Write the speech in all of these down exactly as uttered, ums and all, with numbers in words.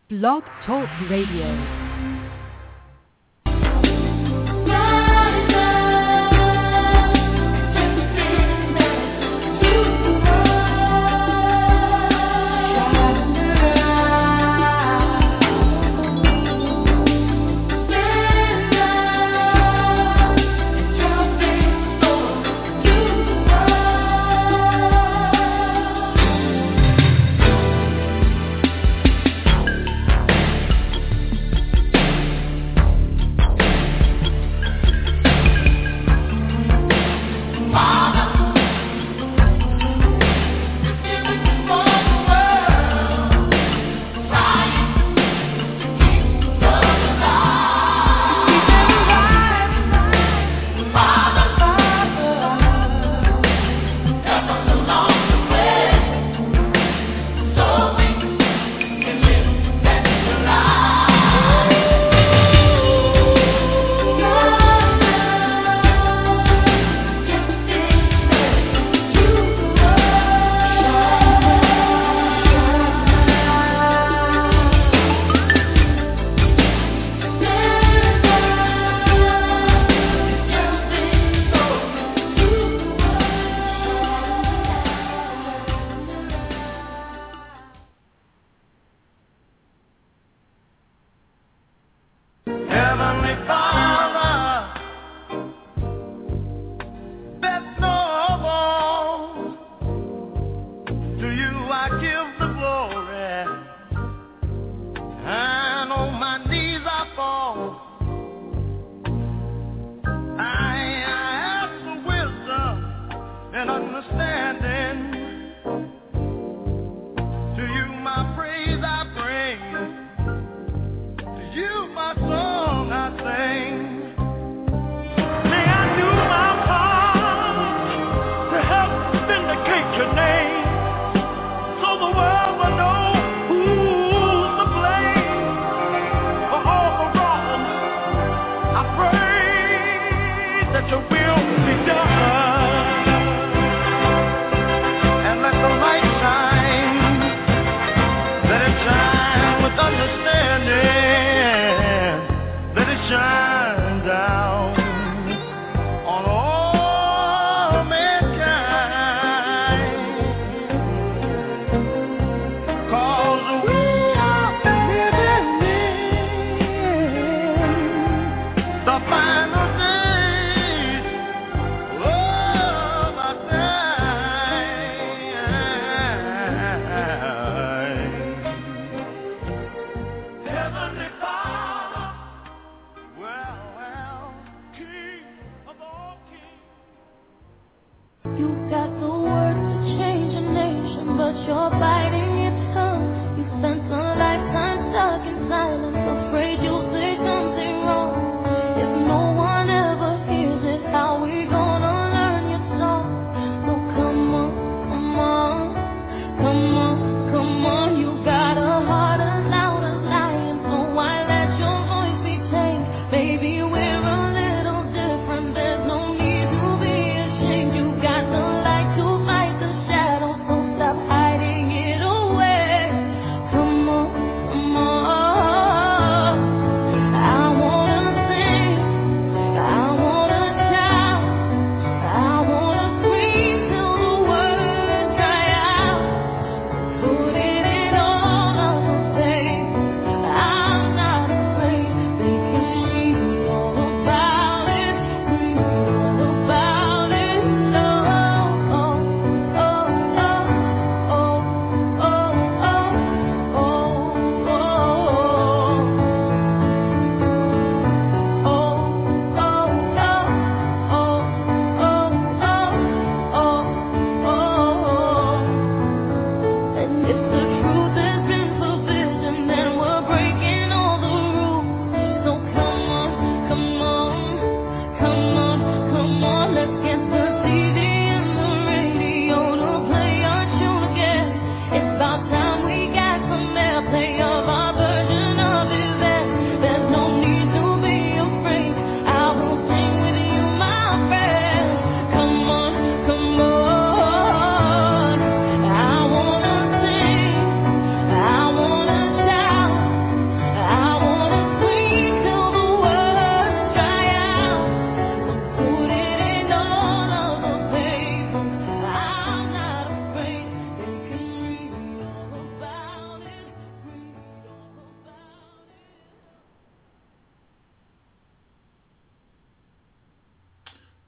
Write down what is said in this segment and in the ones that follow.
Blog Talk Radio.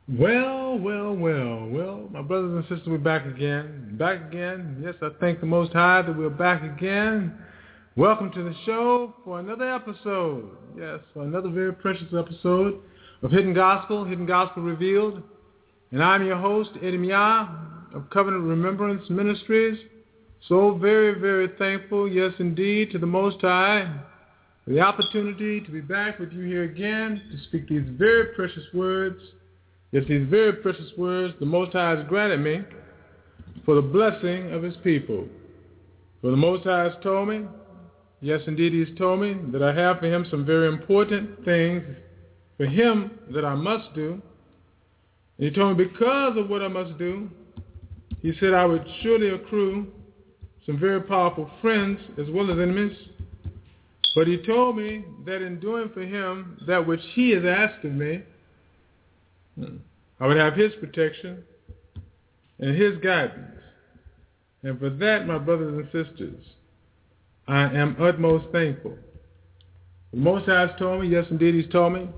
Well, well, well, well, my brothers and sisters, we're back again. Back again. Yes, I thank the Most High that we're back again. Welcome to the show for another episode. Yes, for another very precious episode of Hidden Gospel, Hidden Gospel Revealed. And I'm your host, Eddie Mia of Covenant Remembrance Ministries. So very, very thankful, yes indeed, to the Most High for the opportunity to be back with you here again to speak these very precious words. Yes, these very precious words the Most High has granted me for the blessing of his people. For the Most High has told me, yes indeed he's told me, that I have for him some very important things for him that I must do. And he told me because of what I must do, he said I would surely accrue some very powerful friends as well as enemies. But he told me that in doing for him that which he has asked of me, I would have his protection and his guidance. And for that, my brothers and sisters, I am utmost thankful. The Most High has told me, yes indeed he's told me,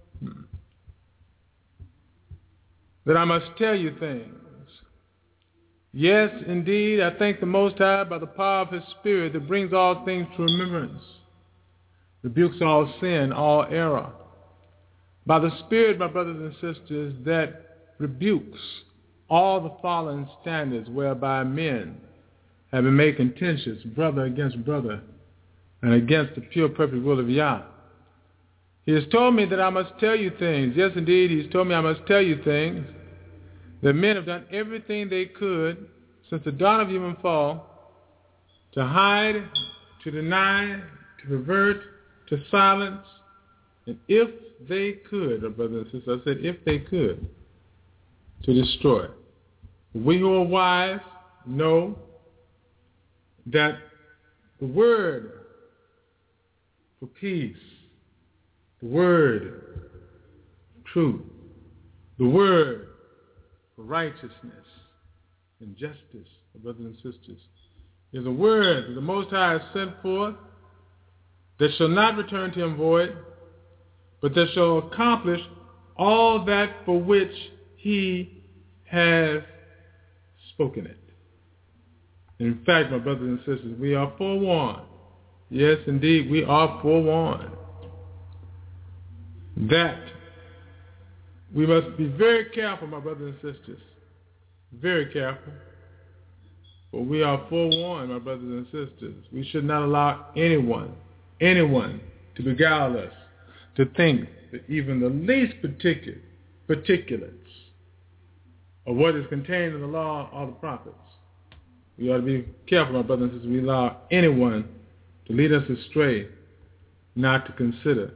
that I must tell you things. Yes indeed, I thank the Most High by the power of his Spirit that brings all things to remembrance, rebukes all sin, all error. By the Spirit, my brothers and sisters, that rebukes all the fallen standards whereby men have been made contentious, brother against brother, and against the pure, perfect will of Yah. He has told me that I must tell you things. Yes, indeed, he's told me I must tell you things. That men have done everything they could since the dawn of human fall to hide, to deny, to pervert, to silence, and if they could, our brothers and sisters, I said if they could, to destroy. We who are wise know that the word for peace, the word for truth, the word for righteousness and justice, our brothers and sisters, is a word that the Most High has sent forth that shall not return to him void, but that shall accomplish all that for which he has spoken it. In fact, my brothers and sisters, we are forewarned. Yes, indeed, we are forewarned that we must be very careful, my brothers and sisters, very careful. For we are forewarned, my brothers and sisters. We should not allow anyone, anyone to beguile us to think that even the least particular particulates of what is contained in the law or the prophets. We ought to be careful, my brothers and sisters, we allow anyone to lead us astray, not to consider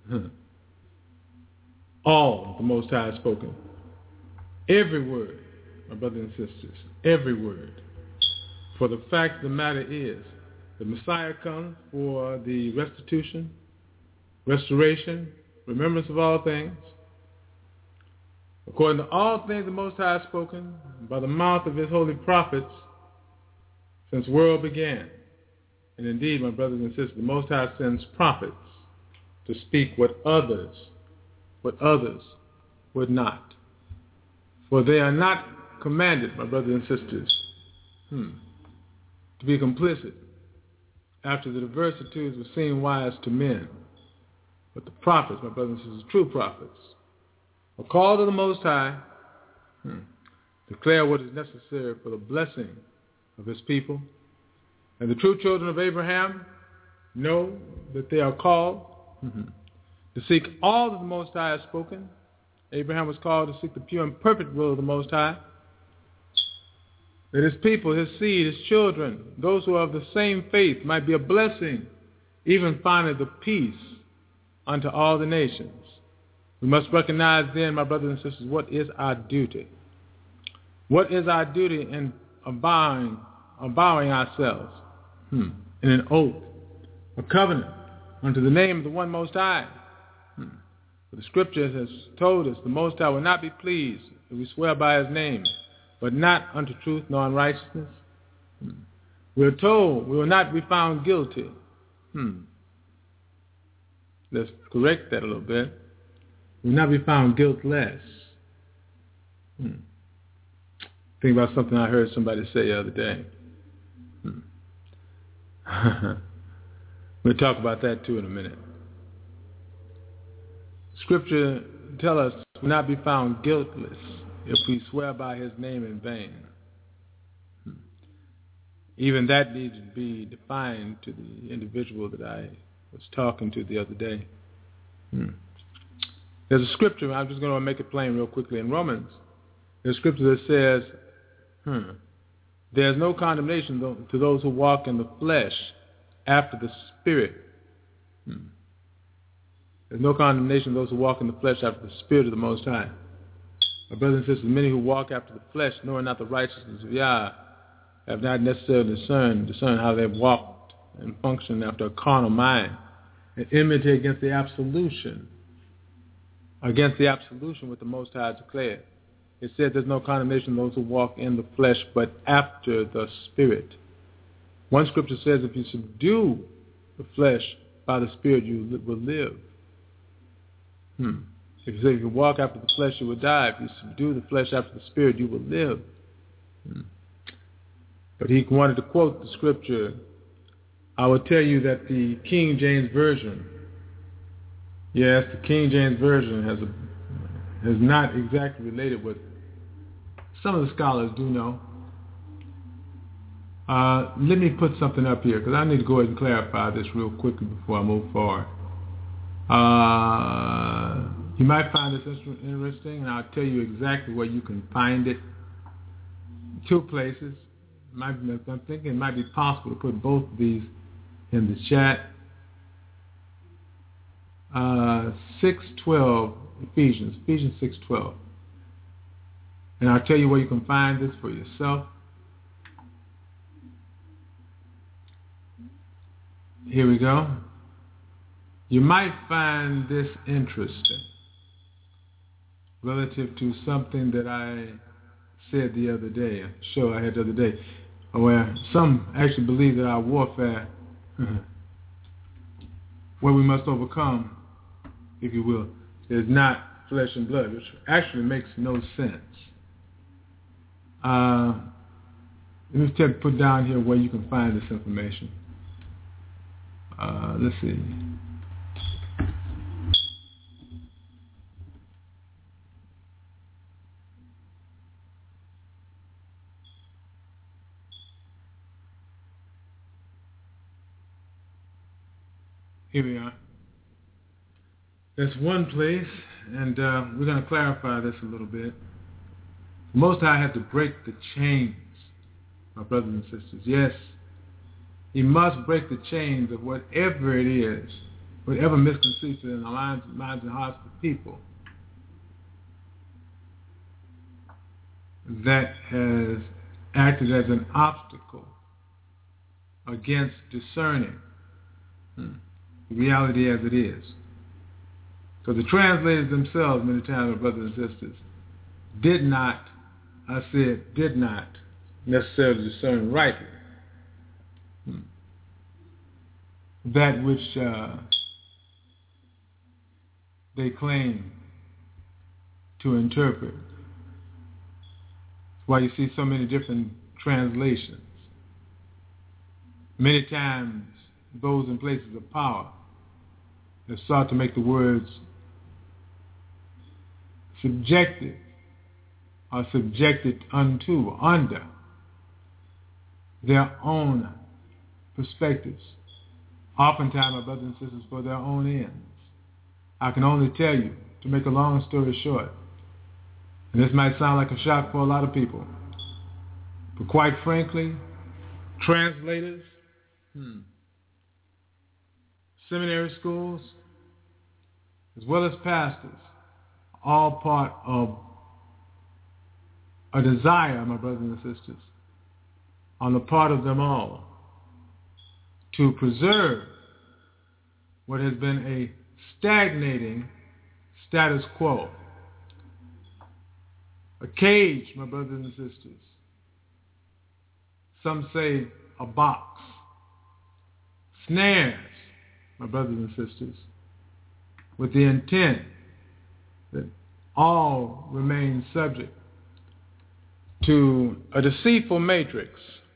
all the Most High has spoken. Every word, my brothers and sisters, every word. For the fact of the matter is, the Messiah comes for the restitution, restoration, remembrance of all things. According to all things the Most High has spoken by the mouth of his holy prophets since the world began. And indeed, my brothers and sisters, the Most High sends prophets to speak what others, what others would not. For they are not commanded, my brothers and sisters, hmm, to be complicit after the diversities would seem wise to men. But the prophets, my brothers and sisters, true prophets, are called of the Most High, hmm, declare what is necessary for the blessing of his people. And the true children of Abraham know that they are called mm-hmm, to seek all that the Most High has spoken. Abraham was called to seek the pure and perfect will of the Most High. That his people, his seed, his children, those who are of the same faith might be a blessing, even finally the peace unto all the nations. We must recognize then, my brothers and sisters, what is our duty. What is our duty in avowing, avowing ourselves hmm, in an oath, a covenant unto the name of the one Most High. Hmm. For the Scripture has told us the Most High will not be pleased if we swear by his name, but not unto truth nor unrighteousness. Hmm. We are told we will not be found guilty. Hmm. Let's correct that a little bit. We will not be found guiltless. Hmm. Think about something I heard somebody say the other day. Hmm. We'll talk about that too in a minute. Scripture tells us we'll not be found guiltless if we swear by his name in vain. Hmm. Even that needs to be defined to the individual that I was talking to the other day. Hmm. There's a scripture, I'm just going to make it plain real quickly. In Romans, there's a scripture that says, hmm, there's no condemnation to those who walk in the flesh after the Spirit. Hmm. There's no condemnation to those who walk in the flesh after the Spirit of the Most High. My brothers and sisters, many who walk after the flesh, knowing not the righteousness of Yah, have not necessarily discerned, discerned how they've walked and functioned after a carnal mind, and enmity against the absolution, against the absolution with the Most High declared. It said there's no condemnation to those who walk in the flesh, but after the Spirit. One scripture says if you subdue the flesh by the Spirit, you will live. Hmm. If you say if you walk after the flesh, you will die. If you subdue the flesh after the Spirit, you will live. Hmm. But he wanted to quote the scripture. I will tell you that the King James Version, yes, the King James Version has a has not exactly related what some of the scholars do know. Uh, let me put something up here because I need to go ahead and clarify this real quickly before I move forward. Uh, you might find this interesting, and I'll tell you exactly where you can find it. Two places. Might, I'm thinking it might be possible to put both of these in the chat. Uh, six twelve, Ephesians, Ephesians six twelve. And I'll tell you where you can find this for yourself. Here we go. You might find this interesting relative to something that I said the other day, a show I had the other day, where some actually believe that our warfare, where we must overcome, if you will, is not flesh and blood, which actually makes no sense. Uh, let me tell, put down here where you can find this information. Uh, let's see. Here we are. There's one place, and uh, we're going to clarify this a little bit. The Most High had to break the chains, my brothers and sisters. Yes, he must break the chains of whatever it is, whatever misconceived in the minds, minds and hearts of the people that has acted as an obstacle against discerning hmm, the reality as it is. So the translators themselves, many times, my brothers and sisters, did not, I said, did not necessarily discern rightly hmm, that which uh, they claim to interpret. That's why you see so many different translations. Many times, those in places of power have sought to make the words subjective or subjected unto, under their own perspectives, oftentimes, my brothers and sisters, for their own ends. I can only tell you, to make a long story short, and this might sound like a shock for a lot of people, but quite frankly, translators, hmm, seminary schools, as well as pastors, all part of a desire, my brothers and sisters, on the part of them all, to preserve what has been a stagnating status quo. A cage, my brothers and sisters. Some say a box. Snares, my brothers and sisters, with the intent that all remain subject to a deceitful matrix,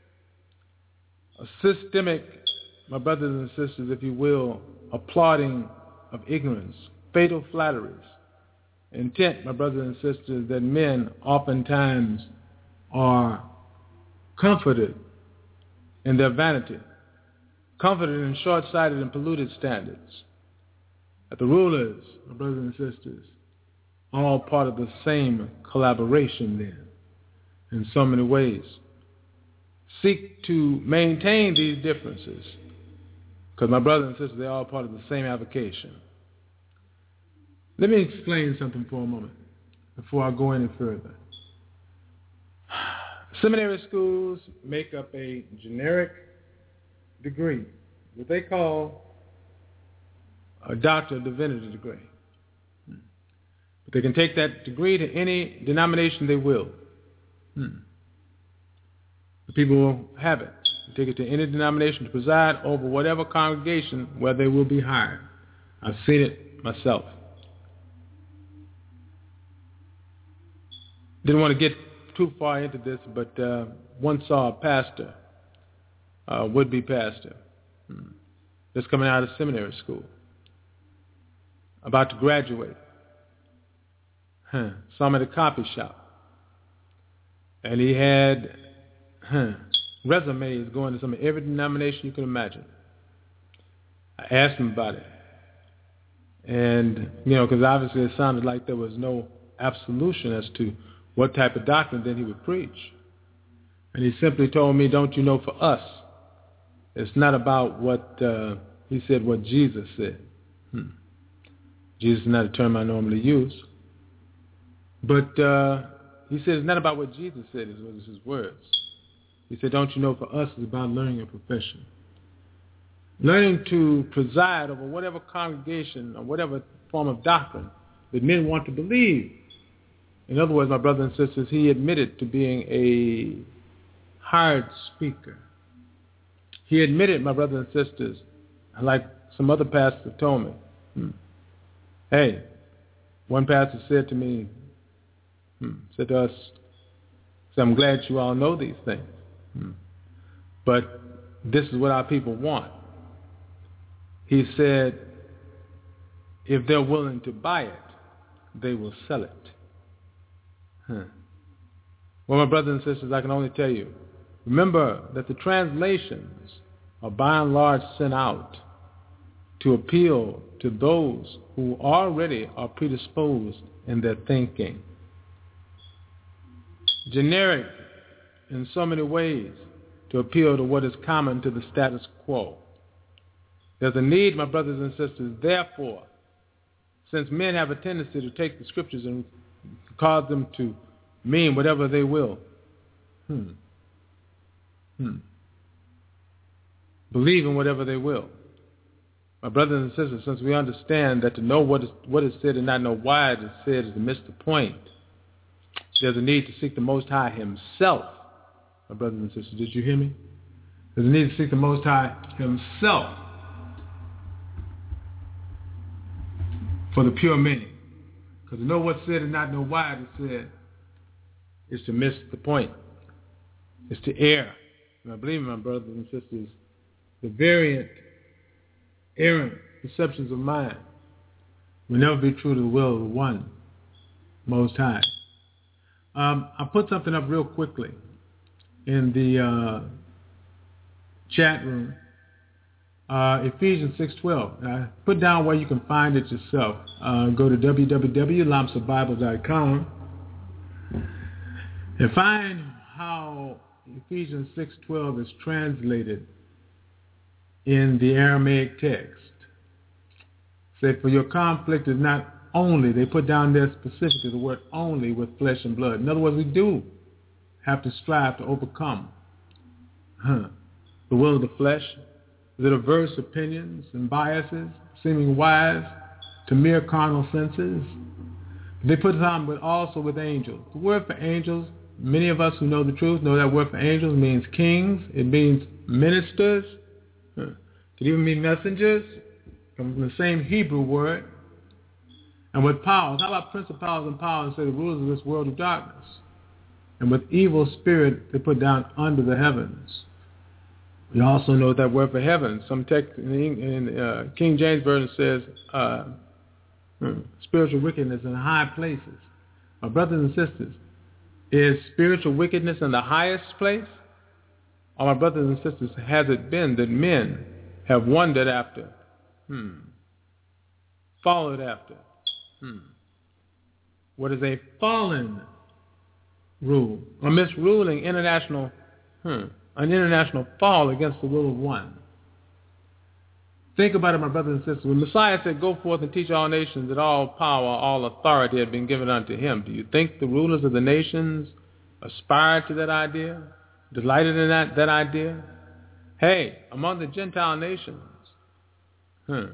a systemic, my brothers and sisters, if you will, applauding of ignorance, fatal flatteries, intent, my brothers and sisters, that men oftentimes are comforted in their vanity, comforted in short-sighted and polluted standards. That the rulers, my brothers and sisters, all part of the same collaboration then, in so many ways. Seek to maintain these differences, because my brothers and sisters, they're all part of the same avocation. Let me explain something for a moment before I go any further. Seminary schools make up a generic degree, what they call a Doctor of Divinity degree. But they can take that degree to any denomination they will. Hmm. The people will have it. They take it to any denomination to preside over whatever congregation where they will be hired. I've seen it myself. Didn't want to get too far into this, but uh, once saw a pastor, a would-be pastor, hmm, just coming out of seminary school, about to graduate. Huh. Saw him at a coffee shop. And he had huh, resumes going to some of every denomination you can imagine. I asked him about it. And, you know, because obviously it sounded like there was no absolution as to what type of doctrine then he would preach. And he simply told me, don't you know, for us, it's not about what, uh, he said, what Jesus said. Hmm. Jesus is not a term I normally use. But uh, he said it's not about what Jesus said, it was his words. He said, don't you know, for us, it's about learning a profession. Learning to preside over whatever congregation or whatever form of doctrine that men want to believe. In other words, my brothers and sisters, he admitted to being a hard speaker. He admitted, my brothers and sisters, like some other pastors told me, hmm, hey, one pastor said to me, hmm, said to us, said, I'm glad you all know these things, hmm, but this is what our people want. He said, if they're willing to buy it, they will sell it. Huh. Well, my brothers and sisters, I can only tell you, remember that the translations are by and large sent out to appeal to those who already are predisposed in their thinking. Generic in so many ways to appeal to what is common to the status quo. There's a need, my brothers and sisters, therefore, since men have a tendency to take the scriptures and cause them to mean whatever they will. Hmm. Hmm. Believe in whatever they will. My brothers and sisters, since we understand that to know what is, what is said and not know why it is said is to miss the point, there's a need to seek the Most High himself. My brothers and sisters, did you hear me? There's a need to seek the Most High himself for the pure meaning. Because to know what's said and not know why it is said is to miss the point. It's to err. And I believe, my brothers and sisters, the variant, errant perceptions of mind will never be true to the will of the one Most High. Um, I put something up real quickly in the uh, chat room. Uh, Ephesians six twelve. Uh, put down where you can find it yourself. Uh, go to w w w dot lamps of bible dot com and find how Ephesians six twelve is translated in the Aramaic text. Say, for your conflict is not only, they put down there specifically the word only, with flesh and blood. In other words, we do have to strive to overcome huh, the will of the flesh, the diverse opinions and biases, seeming wise to mere carnal senses. They put it on, but also with angels. The word for angels, many of us who know the truth know that word for angels means kings. It means ministers. Huh. It could even mean messengers. Comes from the same Hebrew word. And with powers, how about principalities and powers, say the rulers of this world of darkness? and with evil spirit they put down under the heavens. We also know that word for heaven. Some text in, in uh, King James Version says uh, hmm, spiritual wickedness in high places. My brothers and sisters, is spiritual wickedness in the highest place? Or my brothers and sisters, has it been that men have wondered after, hmm, followed after, hmm, what is a fallen rule, a misruling international, hmm, an international fall against the will of one? Think about it, my brothers and sisters. When Messiah said, go forth and teach all nations that all power, all authority had been given unto him, do you think the rulers of the nations aspired to that idea, delighted in that, that idea? Hey, among the Gentile nations, hmm,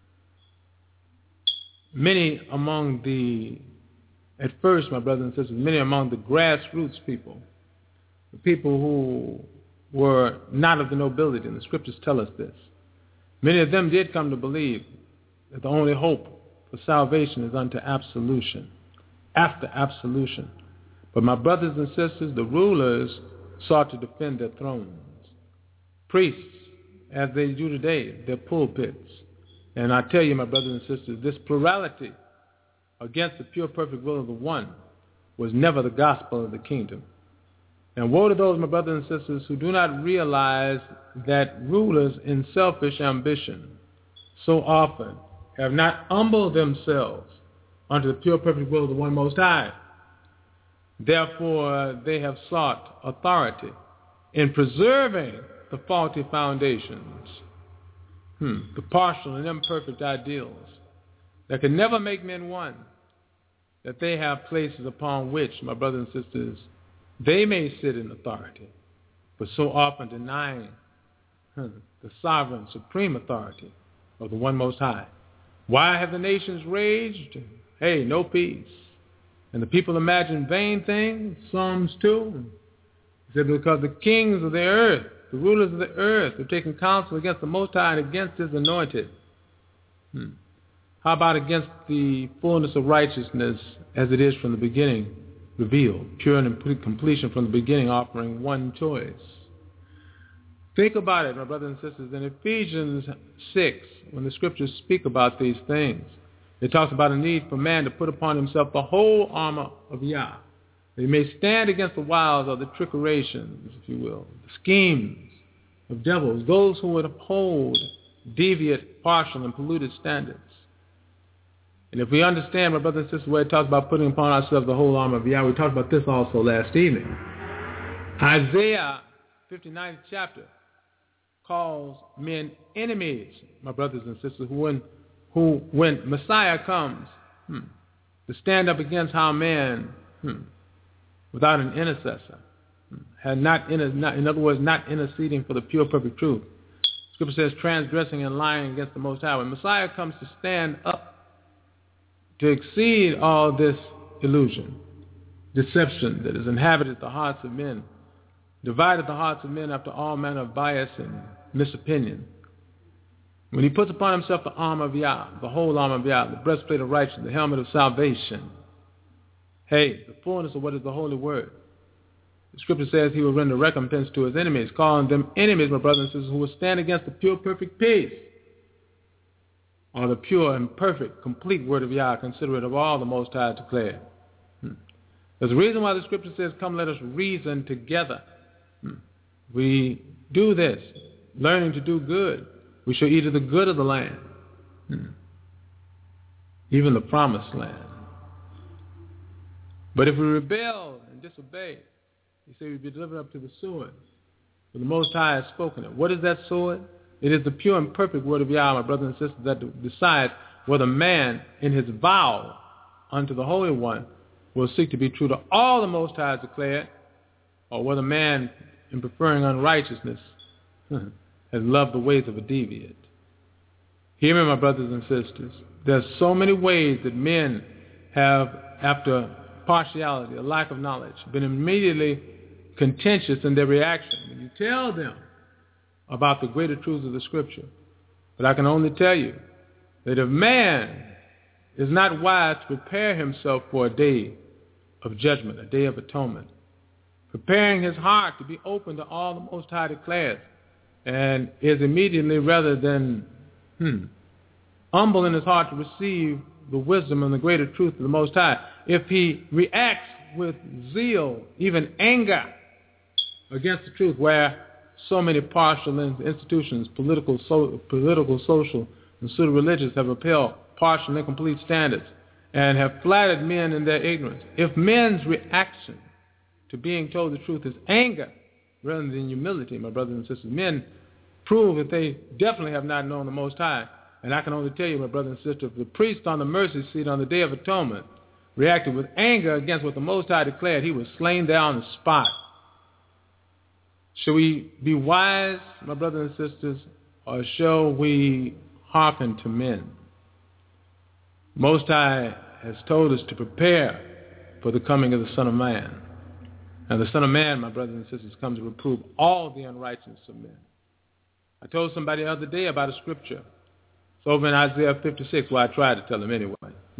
many among the, at first, my brothers and sisters, many among the grassroots people, the people who were not of the nobility, and the scriptures tell us this, many of them did come to believe that the only hope for salvation is unto absolution, after absolution. But my brothers and sisters, the rulers sought to defend their thrones. Priests, as they do today, their pulpits. And I tell you, my brothers and sisters, this plurality against the pure, perfect will of the one was never the gospel of the kingdom. And woe to those, my brothers and sisters, who do not realize that rulers in selfish ambition so often have not humbled themselves unto the pure, perfect will of the one Most High. Therefore, they have sought authority in preserving the faulty foundations, hmm, the partial and imperfect ideals that can never make men one, that they have places upon which, my brothers and sisters, they may sit in authority, but so often denying hmm, the sovereign, supreme authority of the one Most High. Why have the nations raged? Hey, no peace. And the people imagine vain things, Psalms two. He said, because the kings of the earth, the rulers of the earth, have taken counsel against the Most High and against his anointed. Hmm. How about against the fullness of righteousness as it is from the beginning revealed, pure and complete completion from the beginning, offering one choice? Think about it, my brothers and sisters. In Ephesians six, when the scriptures speak about these things, it talks about a need for man to put upon himself the whole armor of Yah, that he may stand against the wiles of the trickerations, if you will, the schemes of devils, those who would uphold deviant, partial, and polluted standards. And if we understand, my brothers and sisters, where it talks about putting upon ourselves the whole armor of Yah, we talked about this also last evening. Isaiah fifty-ninth chapter calls men enemies, my brothers and sisters, who when, who, when Messiah comes hmm, to stand up against how man, hmm, without an intercessor, hmm, had not, inter, not, in other words, not interceding for the pure, perfect truth. Scripture says transgressing and lying against the Most High. When Messiah comes to stand up to exceed all this illusion, deception that has inhabited the hearts of men, divided the hearts of men after all manner of bias and misopinion. When he puts upon himself the armor of Yah, the whole armor of Yah, the breastplate of righteousness, the helmet of salvation, hey, the fullness of what is the holy word. The scripture says he will render recompense to his enemies, calling them enemies, my brothers and sisters, who will stand against the pure, perfect peace, or the pure and perfect, complete word of Yah, considerate of all the Most High declared. Hmm. There's a reason why the scripture says, come let us reason together. Hmm. We do this, learning to do good. We shall eat of the good of the land, hmm. even the promised land. But if we rebel and disobey, he said we'd be delivered up to the sword. For the Most High has spoken it. What is that sword? It is the pure and perfect word of Yah, my brothers and sisters, that decides whether man in his vow unto the Holy One will seek to be true to all the Most High has declared, or whether man, in preferring unrighteousness, has loved the ways of a deviant. Hear me, my brothers and sisters. There's so many ways that men have, after partiality, a lack of knowledge, been immediately contentious in their reaction. When you tell them about the greater truths of the scripture. But I can only tell you that if man is not wise to prepare himself for a day of judgment, a day of atonement, preparing his heart to be open to all the Most High declares, and is immediately, rather than hmm, humble in his heart to receive the wisdom and the greater truth of the Most High, if he reacts with zeal, even anger, against the truth, where so many partial institutions, political, so, political, social, and pseudo-religious have upheld partial and incomplete standards and have flattered men in their ignorance. If men's reaction to being told the truth is anger rather than humility, my brothers and sisters, men prove that they definitely have not known the Most High. And I can only tell you, my brother and sister, if the priest on the mercy seat on the Day of Atonement reacted with anger against what the Most High declared, he was slain there on the spot. Shall we be wise, my brothers and sisters, or shall we hearken to men? Most High has told us to prepare for the coming of the Son of Man. And the Son of Man, my brothers and sisters, comes to reprove all the unrighteousness of men. I told somebody the other day about a scripture. It's over in Isaiah fifty-six. Well, I tried to tell them anyway.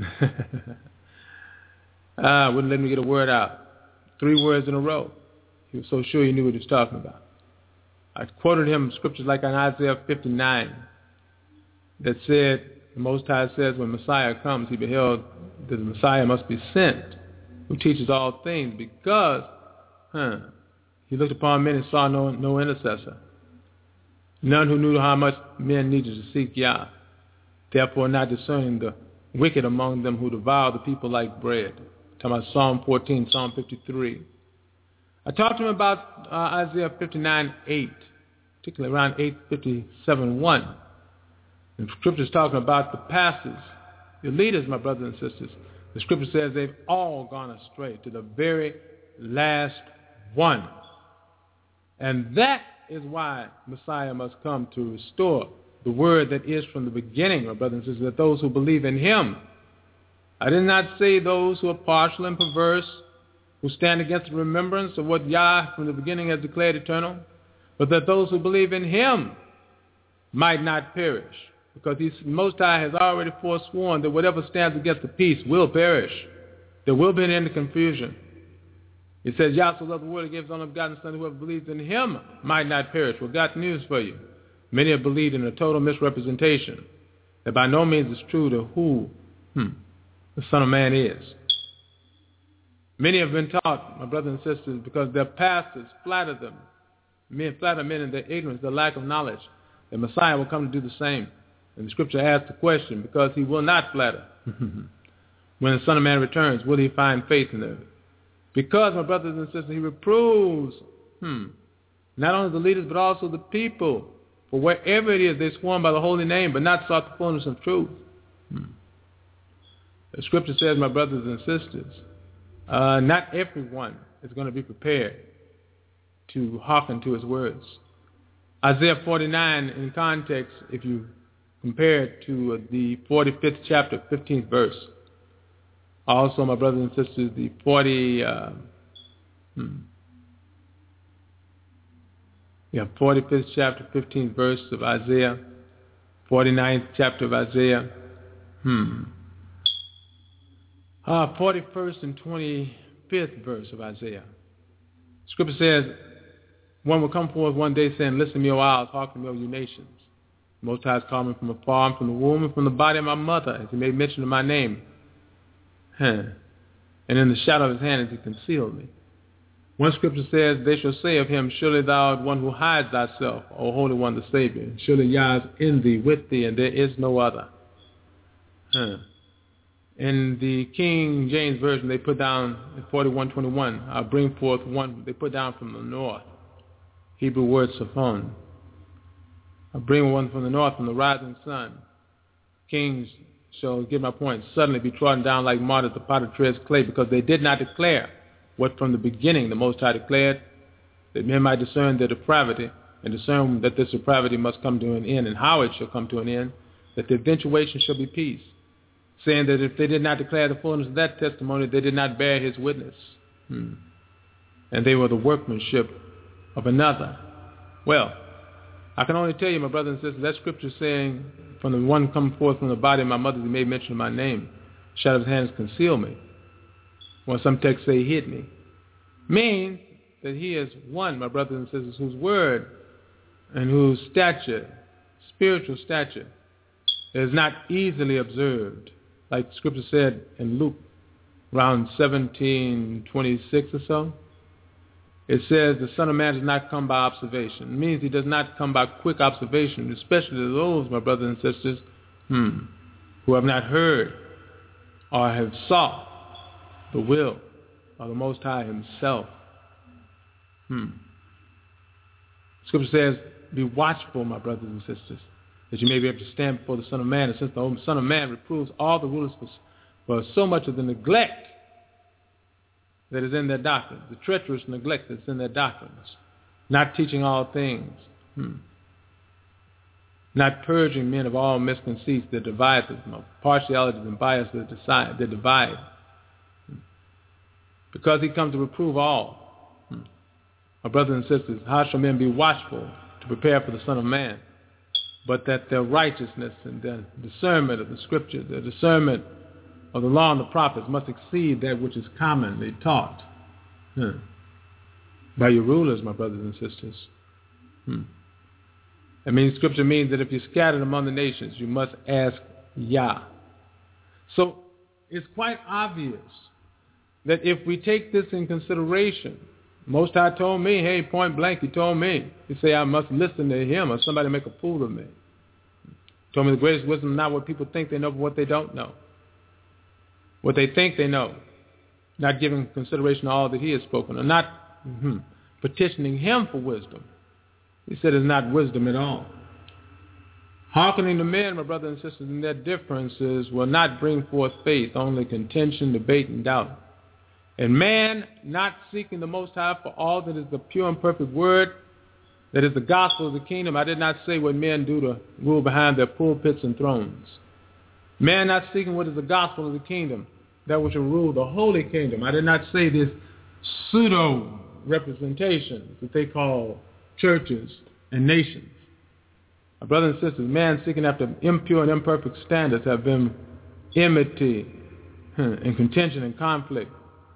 ah, wouldn't let me get a word out. Three words in a row. He was so sure he knew what he was talking about. I quoted him scriptures like in Isaiah fifty-nine that said, the Most High says, when Messiah comes, he beheld that the Messiah must be sent, who teaches all things, because huh, he looked upon men and saw no, no intercessor. None who knew how much men needed to seek Yah, therefore not discerning the wicked among them who devour the people like bread. I'm talking about Psalm fourteen, Psalm fifty-three. I talked to him about uh, Isaiah fifty-nine, eight, particularly around eight fifty-seven, one. And Scripture's talking about the pastors, the leaders, my brothers and sisters. The Scripture says they've all gone astray to the very last one. And that is why Messiah must come to restore the word that is from the beginning, my brothers and sisters, that those who believe in him. I did not say those who are partial and perverse, who stand against the remembrance of what Yah from the beginning has declared eternal, but that those who believe in him might not perish, because the Most High has already forsworn that whatever stands against the peace will perish. There will be an end to confusion. He says, Yah so loved the world, he gave his only begotten Son, whoever believes in him might not perish. Well, got news for you. Many have believed in a total misrepresentation that by no means is true to who hmm, the Son of Man is. Many have been taught, my brothers and sisters, because their pastors flatter them. Men flatter men in their ignorance, their lack of knowledge. The Messiah will come to do the same. And the Scripture asks the question, because he will not flatter. When the Son of Man returns, will he find faith in earth? Because, my brothers and sisters, he reproves hmm, not only the leaders, but also the people. For wherever it is, they sworn by the holy name, but not sought the fullness of truth. Hmm. The Scripture says, my brothers and sisters, uh, not everyone is going to be prepared to hearken to his words. Isaiah forty-nine, in context, if you compare it to uh, the forty-fifth chapter, fifteenth verse. Also, my brothers and sisters, the forty, uh, hmm, yeah, forty-fifth chapter, fifteenth verse of Isaiah, forty-ninth chapter of Isaiah, hmm, uh, forty-first and twenty-fifth verse of Isaiah. Scripture says, one will come forth one day saying, listen to me, O isles, hearken to me, O you nations. The Most High has called me from afar, and from the womb, and from the body of my mother, as he made mention of my name. Huh. And in the shadow of his hand has he concealed me. One scripture says, they shall say of him, surely thou art one who hides thyself, O Holy One, the Savior. Surely Yah is in thee, with thee, and there is no other. Huh. In the King James Version, they put down in forty-one twenty-one, I'll bring forth one, they put down from the north. Hebrew word saphon. I'll bring one from the north, from the rising sun. Kings shall, get my point, suddenly be trodden down like martyrs, the potter treads clay, because they did not declare what from the beginning the Most High declared, that men might discern their depravity, and discern that this depravity must come to an end, and how it shall come to an end, that the eventuation shall be peace, saying that if they did not declare the fullness of that testimony, they did not bear his witness. Hmm. And they were the workmanship of another. Well, I can only tell you, my brothers and sisters, that scripture saying, from the one come forth from the body of my mother, he made mention of my name. Shadow of his hands conceal me. Or some texts say hid me. Means that he is one, my brothers and sisters, whose word and whose stature, spiritual stature, is not easily observed. Like the scripture said in Luke, around seventeen twenty-six or so, it says the Son of Man does not come by observation. It means he does not come by quick observation, especially to those, my brothers and sisters, hmm, who have not heard or have sought the will of the Most High himself. Hmm. Scripture says, be watchful, my brothers and sisters, that you may be able to stand before the Son of Man. And since the Son of Man reproves all the rulers for, for so much of the neglect that is in their doctrine, the treacherous neglect that's in their doctrines, not teaching all things, hmm. not purging men of all misconceits that divide them, of partialities and bias that, decide, that divide, hmm. because he comes to reprove all. Hmm. My brothers and sisters, how shall men be watchful to prepare for the Son of Man, but that their righteousness and their discernment of the Scripture, their discernment of the law and the prophets must exceed that which is commonly taught hmm. by your rulers, my brothers and sisters. Hmm. I mean, Scripture means that if you're scattered among the nations, you must ask Yah. So it's quite obvious that if we take this in consideration, Most High told me, hey, point blank, he told me, he say I must listen to him or somebody make a fool of me. He told me the greatest wisdom is not what people think they know, but what they don't know. What they think they know, not giving consideration to all that he has spoken, or not mm-hmm, petitioning him for wisdom. He said it's not wisdom at all. Hearkening to men, my brothers and sisters, and their differences will not bring forth faith, only contention, debate, and doubt. And man not seeking the Most High for all that is the pure and perfect word, that is the gospel of the kingdom. I did not say what men do to rule behind their pulpits and thrones. Man not seeking what is the gospel of the kingdom, that which will rule the holy kingdom. I did not say this pseudo representation that they call churches and nations. My brothers and sisters, man seeking after impure and imperfect standards have been enmity and contention and conflict.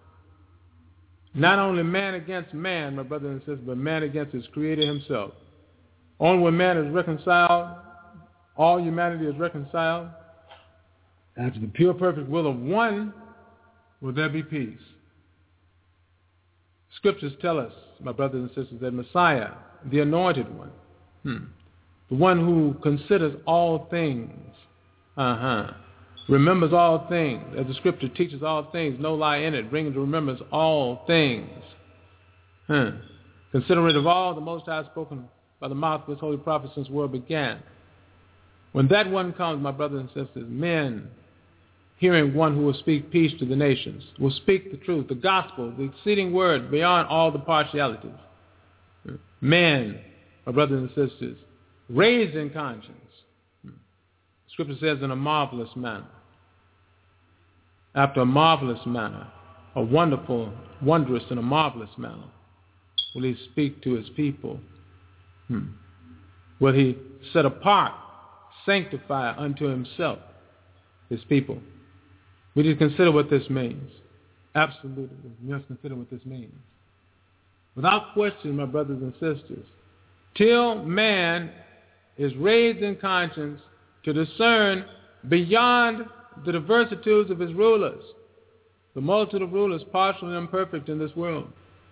Not only man against man, my brothers and sisters, but man against his creator himself. Only when man is reconciled, all humanity is reconciled, after the pure, perfect will of one, will there be peace. Scriptures tell us, my brothers and sisters, that Messiah, the anointed one, hmm, the one who considers all things, uh-huh, remembers all things, as the Scripture teaches all things, no lie in it, bringing to remembrance all things, huh, considerate of all the Most High spoken by the mouth of his holy prophet since the world began. When that one comes, my brothers and sisters, men, hearing one who will speak peace to the nations, will speak the truth, the gospel, the exceeding word beyond all the partialities. Men, my brothers and sisters, raised in conscience. Scripture says in a marvelous manner. After a marvelous manner, a wonderful, wondrous and a marvelous manner, will he speak to his people. Hmm. Will he set apart, sanctify unto himself his people. We need to consider what this means. Absolutely. We must consider what this means. Without question, my brothers and sisters, till man is raised in conscience to discern beyond the diversities of his rulers, the multitude of rulers partial and imperfect in this world.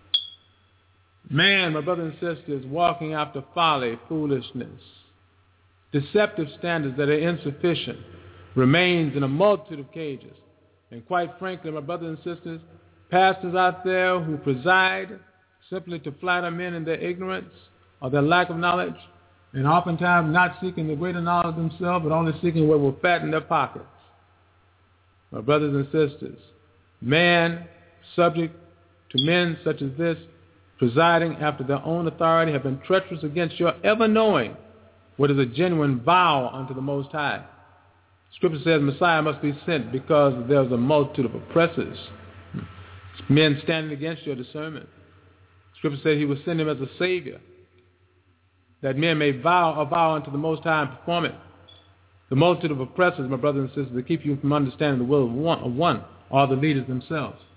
Man, my brothers and sisters, walking after folly, foolishness, deceptive standards that are insufficient, remains in a multitude of cages. And quite frankly, my brothers and sisters, pastors out there who preside simply to flatter men in their ignorance or their lack of knowledge, and oftentimes not seeking the greater knowledge themselves, but only seeking what will fatten their pockets. My brothers and sisters, man subject to men such as this, presiding after their own authority, have been treacherous against your ever knowing what is a genuine vow unto the Most High. Scripture says Messiah must be sent because there's a multitude of oppressors, men standing against your discernment. Scripture says he will send him as a Savior, that men may vow a vow unto the Most High and perform it. The multitude of oppressors, my brothers and sisters, that keep you from understanding the will of one, of one are the leaders themselves.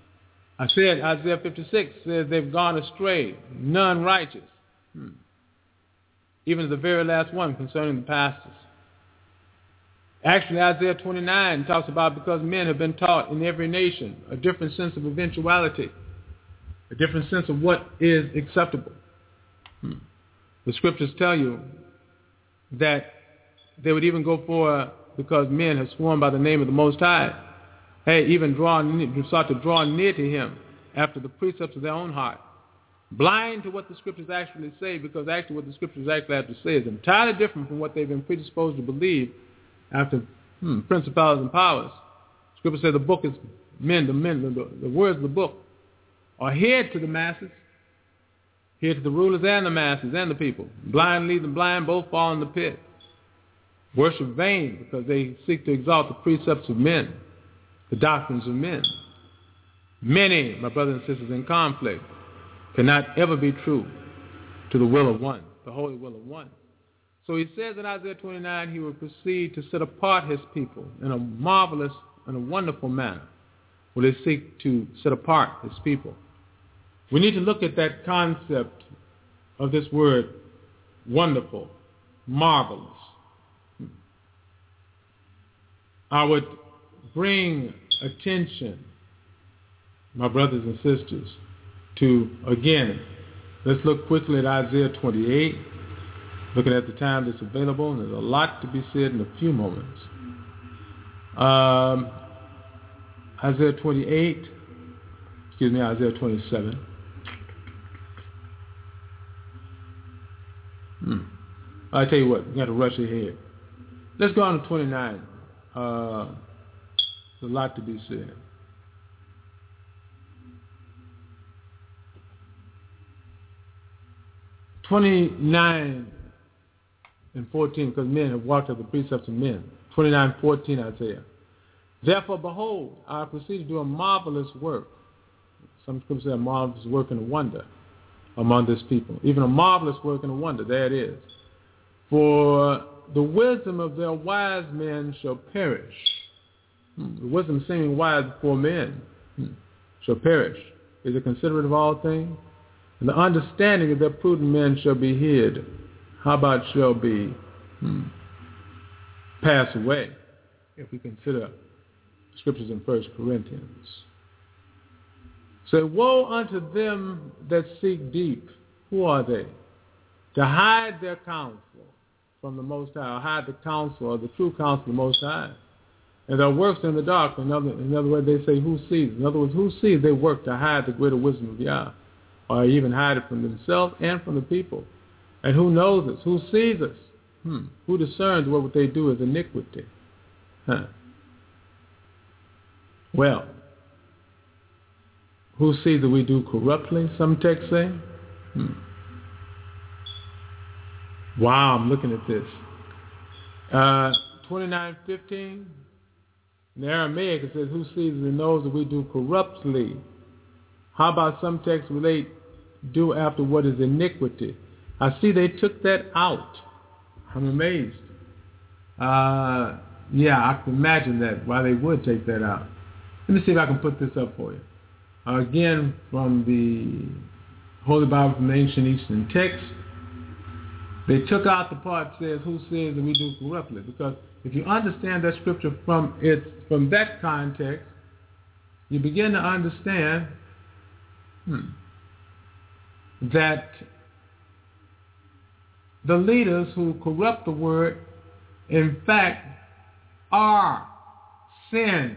I said Isaiah fifty-six says they've gone astray, none righteous. Hmm. Even the very last one concerning the pastors. Actually, Isaiah twenty-nine talks about because men have been taught in every nation a different sense of eventuality, a different sense of what is acceptable. Hmm. The scriptures tell you that they would even go for, because men have sworn by the name of the Most High, hey, even draw, sought to draw near to him after the precepts of their own heart, blind to what the scriptures actually say, because actually what the scriptures actually have to say is entirely different from what they've been predisposed to believe after hmm, principalities and powers. Scripture says the book is men, the men, the, the words of the book are hid to the masses, hid to the rulers and the masses and the people. Blind lead the blind, both fall in the pit. Worship vain because they seek to exalt the precepts of men, the doctrines of men. Many, my brothers and sisters, in conflict cannot ever be true to the will of one, the holy will of one. So he says in Isaiah twenty-nine, he will proceed to set apart his people in a marvelous and a wonderful manner. Will he seek to set apart his people? We need to look at that concept of this word, wonderful, marvelous. I would bring attention, my brothers and sisters, to, again, let's look quickly at Isaiah twenty-eight, looking at the time that's available, and there's a lot to be said in a few moments. Um, Isaiah twenty-eight, excuse me, Isaiah twenty-seven. Hmm. I tell you what, we got to rush ahead. Let's go on to twenty-nine. Uh, there's a lot to be said. twenty-nine and fourteen, because men have walked up the precepts of men. twenty-nine fourteen, Isaiah. Therefore, behold, I proceed to do a marvelous work. Some scriptures say a marvelous work and a wonder among this people. Even a marvelous work and a wonder. There it is. For the wisdom of their wise men shall perish. Hmm. The wisdom seeming wise before men hmm. shall perish. Is it considerate of all things? And the understanding of their prudent men shall be hid. How about shall be hmm, pass away, if we consider scriptures in First Corinthians. So woe unto them that seek deep. Who are they? To hide their counsel from the Most High, or hide the counsel or the true counsel of the Most High. And their works in the dark. In other, in other words, they say, who sees? In other words, who sees they work to hide the greater wisdom of Yah, or even hide it from themselves and from the people. And who knows us? Who sees us? Hmm. Who discerns what they do is iniquity? Huh. Well, who sees that we do corruptly, some texts say? Hmm. Wow, I'm looking at this. Uh, twenty-nine fifteen, in the Aramaic it says, who sees and knows that we do corruptly? How about some texts relate, do after what is iniquity? I see they took that out. I'm amazed. Uh, yeah, I can imagine that, why they would take that out. Let me see if I can put this up for you. Uh, again, from the Holy Bible from the Ancient Eastern Text, they took out the part that says, who says that we do corruptly? Because if you understand that scripture from its, from that context, you begin to understand hmm, that the leaders who corrupt the word, in fact, are sin.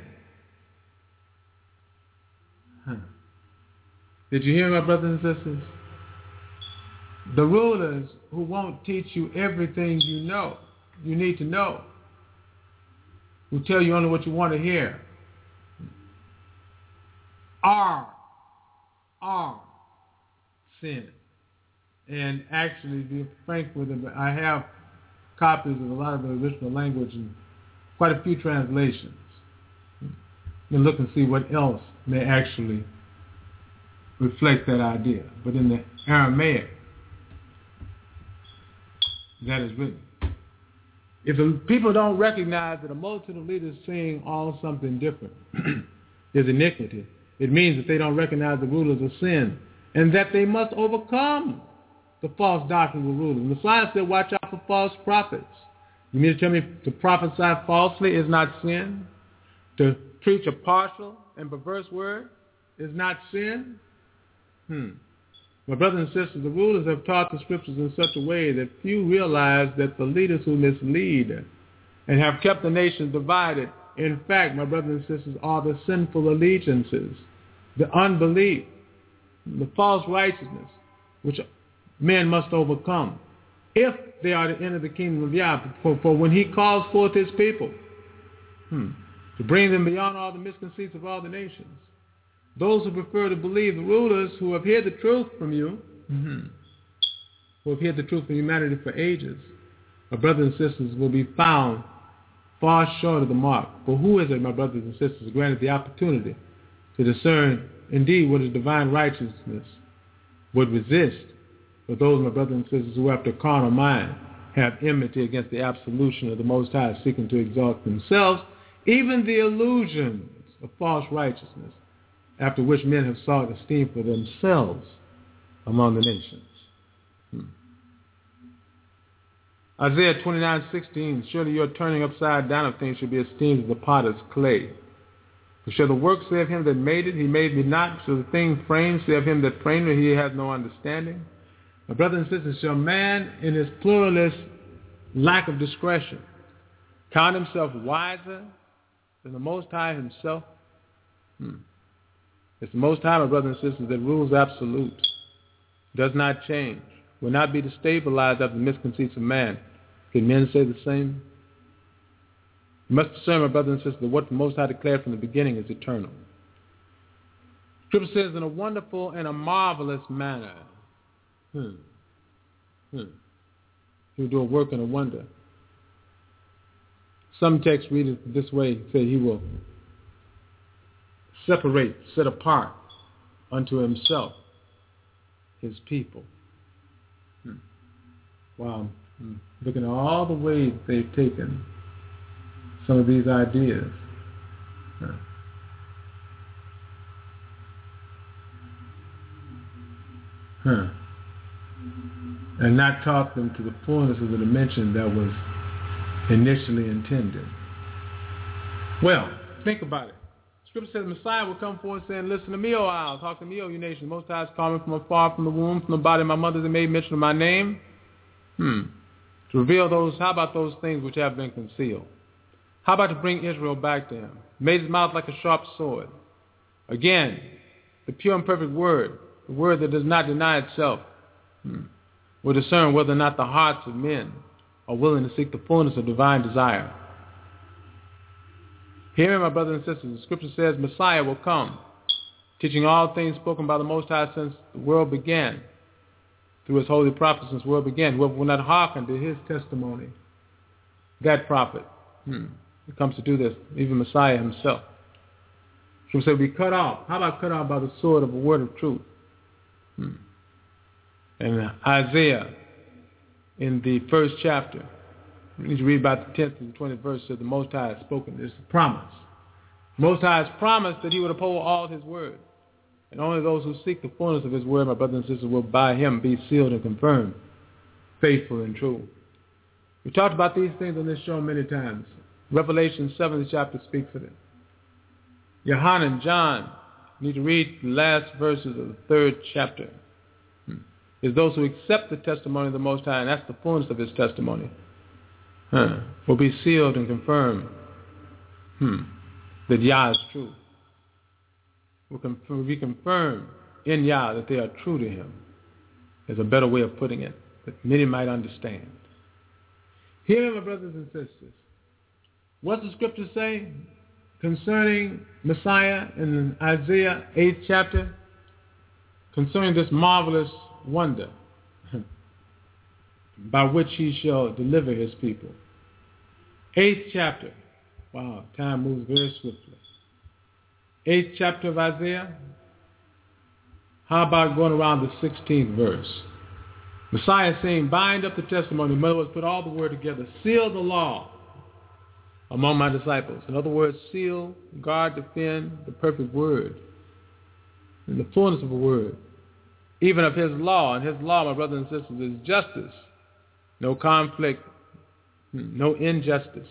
Huh. Did you hear, my brothers and sisters? The rulers who won't teach you everything you know, you need to know, who tell you only what you want to hear, are, are sin. And actually, to be frank with them, I have copies of a lot of the original language and quite a few translations. And look and see what else may actually reflect that idea. But in the Aramaic, that is written. If the people don't recognize that a multitude of leaders saying all something different is iniquity, It means that they don't recognize the rulers of sin and that they must overcome the false doctrine of the rulers. The Messiah said, watch out for false prophets. You mean to tell me to prophesy falsely is not sin? To preach a partial and perverse word is not sin? Hmm. My brothers and sisters, the rulers have taught the scriptures in such a way that few realize that the leaders who mislead and have kept the nation divided, in fact, my brothers and sisters, are the sinful allegiances, the unbelief, the false righteousness, which men must overcome if they are to enter the kingdom of Yah. For, for when he calls forth his people hmm, to bring them beyond all the misconceits of all the nations, those who prefer to believe the rulers who have hid the truth from you, mm-hmm, who have hid the truth from humanity for ages, my brothers and sisters, will be found far short of the mark. For who is it, my brothers and sisters, granted the opportunity to discern indeed what is divine righteousness would resist? For those, my brothers and sisters, who after carnal mind have enmity against the absolution of the Most High, seeking to exalt themselves, even the illusions of false righteousness, after which men have sought esteem for themselves among the nations. Hmm. Isaiah twenty-nine sixteen, surely your turning upside down of things should be esteemed as the potter's clay. For shall the work say of him that made it, he made me not? Shall the thing framed say of him that framed it, he has no understanding? My brothers and sisters, shall man in his pluralist lack of discretion count himself wiser than the Most High himself? Hmm. It's the Most High, my brothers and sisters, that rules absolute, does not change, will not be destabilized after the misconceits of man. Can men say the same? You must discern, my brothers and sisters, that what the Most High declared from the beginning is eternal. Scripture says, in a wonderful and a marvelous manner, hmm, hmm, he will do a work and a wonder. Some texts read it this way, say he will separate, set apart unto himself his people. Hmm. Wow. Hmm. Looking at all the ways they've taken some of these ideas. Huh. Huh. And not taught them to the fullness of the dimension that was initially intended. Well, think about it. Scripture says Messiah will come forth saying, listen to me, O isles, talk to me, O you nations. Most High is calling from afar, from the womb, from the body of my mother that made mention of my name. Hmm. To reveal those, how about those things which have been concealed? How about to bring Israel back to him? Made his mouth like a sharp sword. Again, the pure and perfect word, the word that does not deny itself, hmm, will discern whether or not the hearts of men are willing to seek the fullness of divine desire. Hear me, my brothers and sisters. The scripture says Messiah will come, teaching all things spoken by the Most High since the world began, through his holy prophets since the world began. Whoever will not hearken to his testimony, that prophet, hmm, who comes to do this, even Messiah himself. So we say we cut off. How about cut off by the sword of a word of truth? Hmm. And Isaiah, in the first chapter, we need to read about the tenth to the twentieth verse, says the Most High has spoken. This is a promise. The Most High has promised that he would uphold all his word. And only those who seek the fullness of his word, my brothers and sisters, will by him be sealed and confirmed, faithful and true. We talked about these things on this show many times. Revelation seventh chapter speaks of it. Yohanan, John, you need to read the last verses of the third chapter. Hmm. It's those who accept the testimony of the Most High, and that's the fullness of his testimony, huh, will be sealed and confirmed hmm, that Yah is true. Will, conf- will be confirmed in Yah that they are true to him. There's a better way of putting it that many might understand. Hear me, my brothers and sisters. What's the scripture say concerning Messiah in Isaiah eighth chapter? Concerning this marvelous wonder by which he shall deliver his people. Eighth chapter. Wow, time moves very swiftly. Eighth chapter of Isaiah. How about going around the sixteenth verse? Messiah is saying, bind up the testimony. In other words, put all the word together. Seal the law among my disciples. In other words, seal, guard, defend the perfect word in the fullness of a word, even of his law. And his law, my brothers and sisters, is justice, no conflict, no injustice,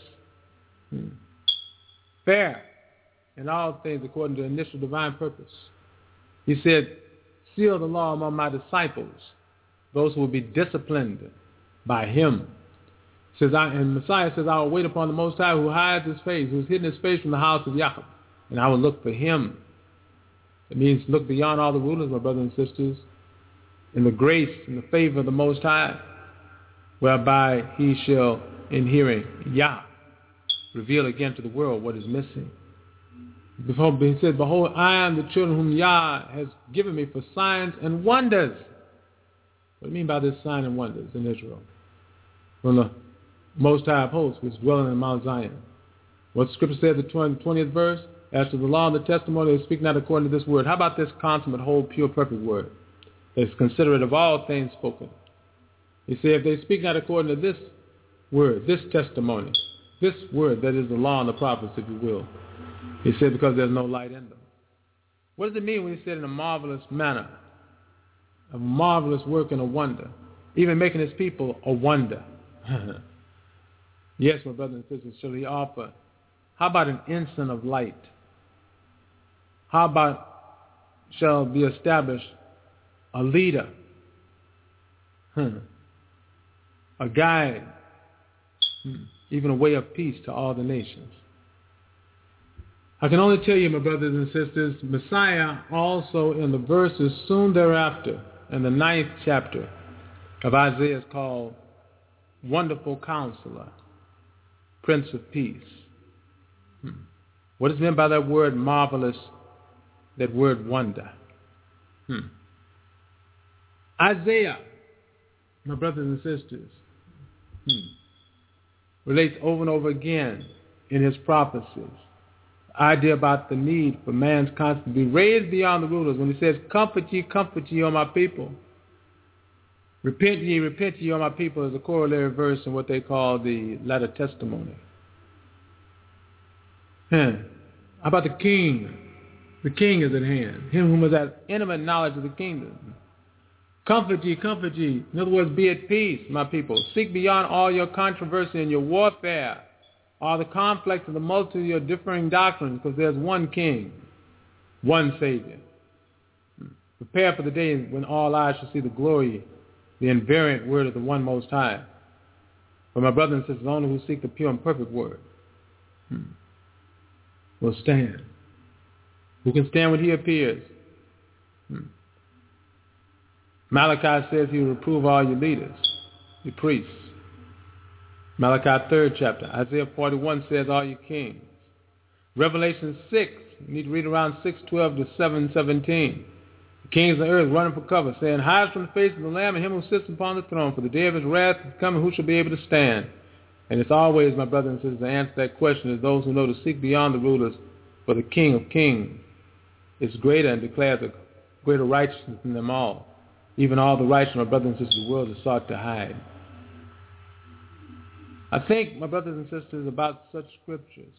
fair in all things according to the initial divine purpose. He said, seal the law among my disciples, those who will be disciplined by him. Says I, and Messiah says, I will wait upon the Most High who hides his face, who has hidden his face from the house of Jacob, and I will look for him. It means look beyond all the rulers, my brothers and sisters, in the grace and the favor of the Most High, whereby he shall, in hearing Yah, reveal again to the world what is missing. Before he said, behold, I am the children whom Yah has given me for signs and wonders. What do you mean by this sign and wonders in Israel? From the Most High of hosts, which is dwelling in Mount Zion. What the scripture said, the twentieth verse, as to the law and the testimony, they speak not according to this word. How about this consummate, whole, pure, perfect word? That's considerate of all things spoken. He said, if they speak not according to this word, this testimony, this word that is the law and the prophets, if you will. He said, because there's no light in them. What does it mean when he said in a marvelous manner? A marvelous work and a wonder. Even making his people a wonder. Yes, my brothers and sisters, shall he offer? How about an instant of light? How about shall be established a leader, hmm. a guide, hmm. even a way of peace to all the nations? I can only tell you, my brothers and sisters, Messiah also in the verses soon thereafter, in the ninth chapter of Isaiah, is called Wonderful Counselor, Prince of Peace. Hmm. What is meant by that word marvelous, that word wonder? Hmm. Isaiah, my brothers and sisters, hmm, relates over and over again in his prophecies the idea about the need for man's conscience to be raised beyond the rulers. When he says, comfort ye, comfort ye, O my people. Repent ye, repent ye, O my people, is a corollary verse in what they call the latter testimony. Hmm. How about the king? The king is at hand, him whom is at intimate knowledge of the kingdom. Comfort ye, comfort ye. In other words, be at peace, my people. Seek beyond all your controversy and your warfare, all the conflicts of the multitude of your differing doctrines, because there's one king, one Savior. Prepare for the day when all eyes shall see the glory, the invariant word of the one Most High. For my brothers and sisters, only who seek the pure and perfect word hmm. will stand. Who can stand when he appears? Hmm. Malachi says he will reprove all your leaders, your priests. Malachi third chapter. Isaiah forty-one says all your kings. Revelation six, you need to read around six twelve to seven seventeen. The kings of the earth running for cover, saying, hide from the face of the Lamb and him who sits upon the throne, for the day of his wrath is coming, who shall be able to stand? And it's always, my brothers and sisters, to answer that question is those who know to seek beyond the rulers, for the King of kings is greater and declares a greater righteousness than them all. Even all the righteous, my brothers and sisters, the world has sought to hide. I think, my brothers and sisters, about such scriptures,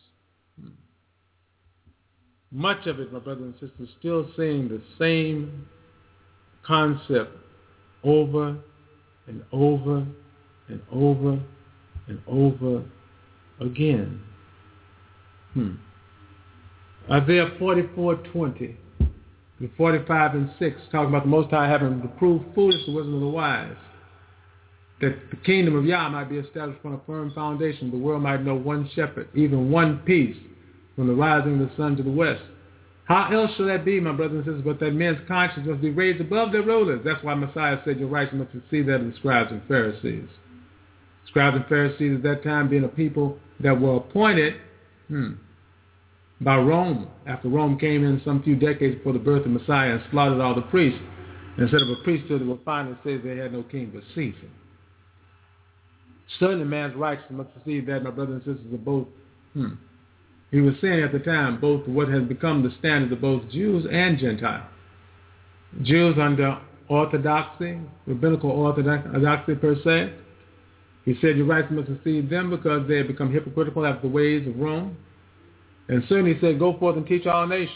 much of it, my brothers and sisters, still saying the same concept over and over and over and over again. Hmm. Isaiah forty-four twenty and forty-five and six, talking about the Most High having to prove foolish the wisdom of the wise, that the kingdom of Yah might be established upon a firm foundation, the world might know one shepherd, even one peace, from the rising of the sun to the west. How else shall that be, my brothers and sisters, but that men's conscience must be raised above their rulers? That's why Messiah said your righteousness must exceed that of the scribes and Pharisees. Scribes and Pharisees at that time being a people that were appointed hmm, by Rome, after Rome came in some few decades before the birth of Messiah and slaughtered all the priests. Instead of a priesthood, they will finally say they had no king but Caesar. Certainly man's righteousness must exceed that, my brothers and sisters, of both. Hmm. He was saying at the time, both what has become the standard of both Jews and Gentiles. Jews under orthodoxy, rabbinical orthodoxy per se. He said your righteousness must exceed them because they have become hypocritical after the ways of Rome. And certainly he said, go forth and teach all nations.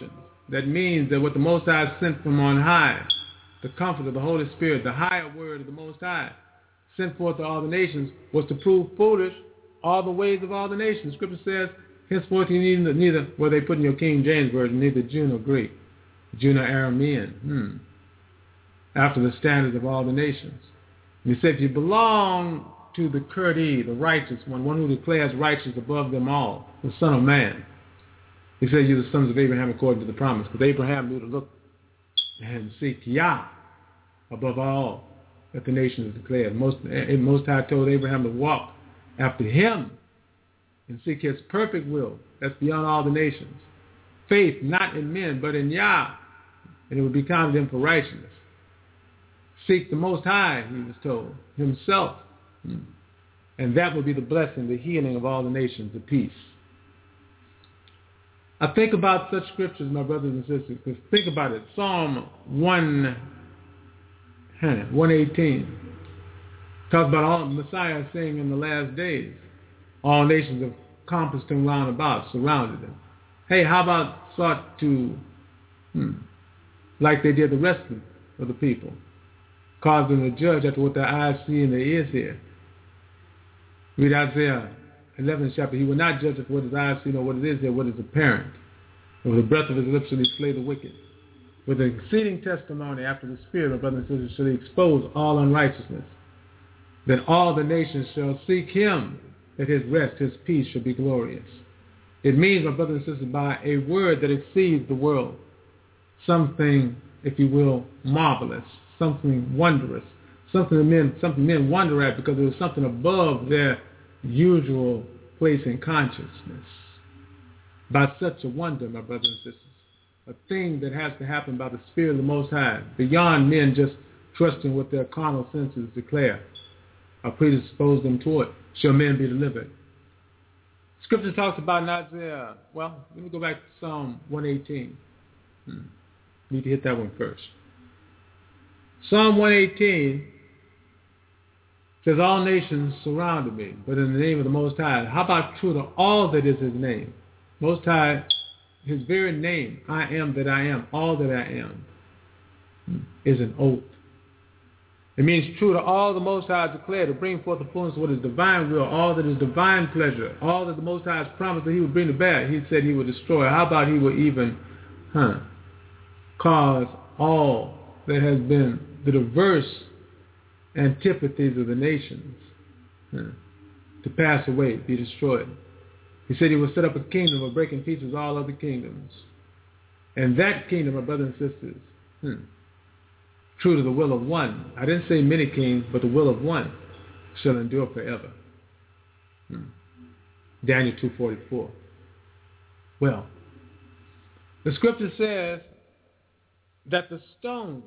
That means that what the Most High sent from on high, the comfort of the Holy Spirit, the higher word of the Most High, sent forth to all the nations, was to prove foolish all the ways of all the nations. Scripture says, henceforth you need neither, well, they put in your King James Version, neither Jew nor Greek, Jew nor Aramean, hmm. after the standards of all the nations. And he said, if you belong to the Kurdi, the righteous one, one who declares righteous above them all, the Son of Man, he said, you're the sons of Abraham according to the promise. Because Abraham knew to look and seek Yah above all that the nations declared. Most, Most High told Abraham to walk after him and seek his perfect will. That's beyond all the nations. Faith not in men, but in Yah, and it would be counted in for righteousness. Seek the Most High, he was told, himself. And that would be the blessing, the healing of all the nations, the peace. I think about such scriptures, my brothers and sisters, because think about it. Psalm one eighteen talks about all Messiah saying in the last days, all nations have compassed him round about, surrounded him. Hey, how about sought to, hmm, like they did the rest of the people, cause them to judge after what their eyes see and their ears hear. Read Isaiah eleventh chapter. He will not judge after what his eyes see, nor what it is hear, what is apparent. And with the breath of his lips shall he slay the wicked. With an exceeding testimony after the Spirit, my brothers and sisters, shall he expose all unrighteousness. Then all the nations shall seek him, that his rest, his peace shall be glorious. It means, my brothers and sisters, by a word that exceeds the world, something, if you will, marvelous, something wondrous, something that men, something men wonder at because it was something above their usual place in consciousness. By such a wonder, my brothers and sisters, a thing that has to happen by the Spirit of the Most High, beyond men just trusting what their carnal senses declare or predispose them toward, shall men be delivered. Scripture talks about in Isaiah, well, let me go back to Psalm one eighteen. Hmm. Need to hit that one first. Psalm one eighteen says, all nations surrounded me, but in the name of the Most High. How about true to all that is his name? Most High, his very name, I am that I am, all that I am, is an oath. It means true to all the Most High has declared, to bring forth the fullness of what is divine will, all that is divine pleasure, all that the Most High has promised that he would bring to bear. He said he would destroy. How about he would even huh, cause all that has been the diverse antipathies of the nations huh, to pass away, be destroyed. He said he would set up a kingdom of breaking pieces all other kingdoms. And that kingdom, my brothers and sisters, hmm, true to the will of one, I didn't say many kings, but the will of one, shall endure forever. Hmm. Daniel two forty-four. Well, the scripture says that the stone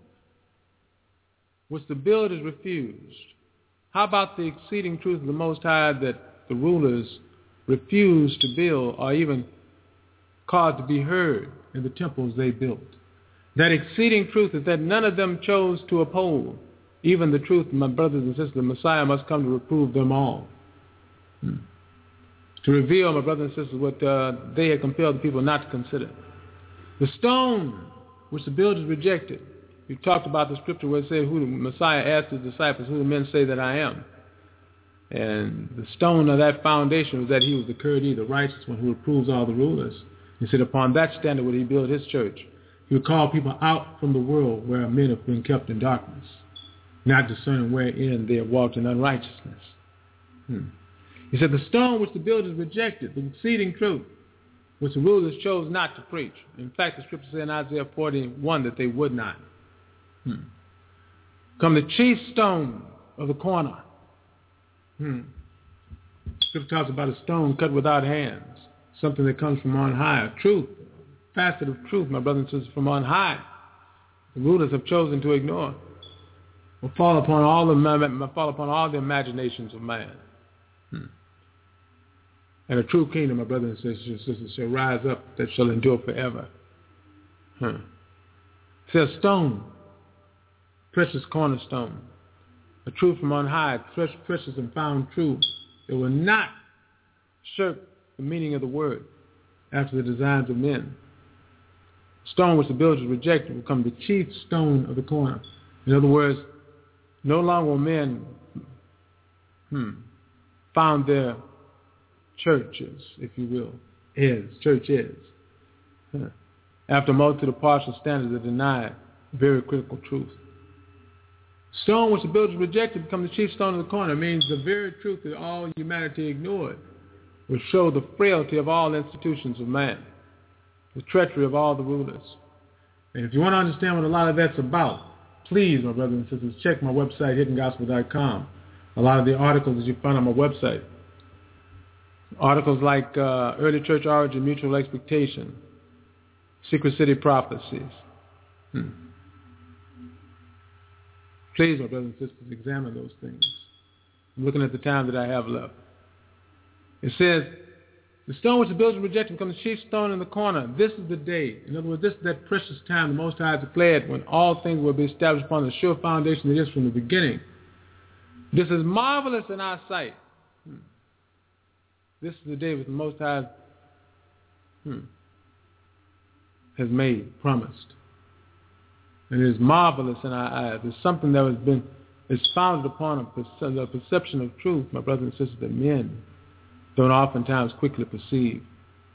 which the builders refused, how about the exceeding truth of the Most High that the rulers refused to build or even caused to be heard in the temples they built? That exceeding truth is that none of them chose to uphold even the truth, my brothers and sisters. The Messiah must come to reprove them all. Hmm. To reveal, my brothers and sisters, what uh, they had compelled the people not to consider. The stone which the builders rejected. We talked about the scripture where it said, who the Messiah asked his disciples, who do men say that I am? And the stone of that foundation was that he was the Kurdi, the righteous one who reproves all the rulers. He said upon that standard would he build his church. He would call people out from the world where men have been kept in darkness, not discerning wherein they have walked in unrighteousness. Hmm. He said the stone which the builders rejected, the exceeding truth, which the rulers chose not to preach. In fact, the scripture said in Isaiah forty-one that they would not. Hmm. Come the chief stone of the corner. Hmm. Scripture talks about a stone cut without hands, something that comes from on high, truth, facet of truth, my brothers and sisters, from on high. The rulers have chosen to ignore. Will fall upon all the fall upon all the imaginations of man. Hmm. And a true kingdom, my brothers and sisters, shall rise up that shall endure forever. Hmm. It says stone, precious cornerstone, a truth from on high, precious and found true. It will not shirk the meaning of the word after the designs of men. Stone which the builders rejected will become the chief stone of the corner. In other words, no longer will men hmm, found their churches, if you will, is, church is, huh, after a multitude of partial standards that deny very critical truth. Stone which the builders rejected become the chief stone of the corner means the very truth that all humanity ignored will show the frailty of all institutions of man, the treachery of all the rulers. And if you want to understand what a lot of that's about, please, my brothers and sisters, check my website, hidden gospel dot com. A lot of the articles that you find on my website. Articles like uh, Early Church Origin, Mutual Expectation, Secret City Prophecies. Hmm. Please, my brothers and sisters, examine those things. I'm looking at the time that I have left. It says, the stone which the builders rejected becomes the chief stone in the corner. This is the day. In other words, this is that precious time the Most High declared when all things will be established upon the sure foundation that is from the beginning. This is marvelous in our sight. Hmm. This is the day that the Most High hmm, has made, promised. And it is marvelous in our eyes. It's something that has been, is founded upon a, perce- a perception of truth, my brothers and sisters, that men don't oftentimes quickly perceive.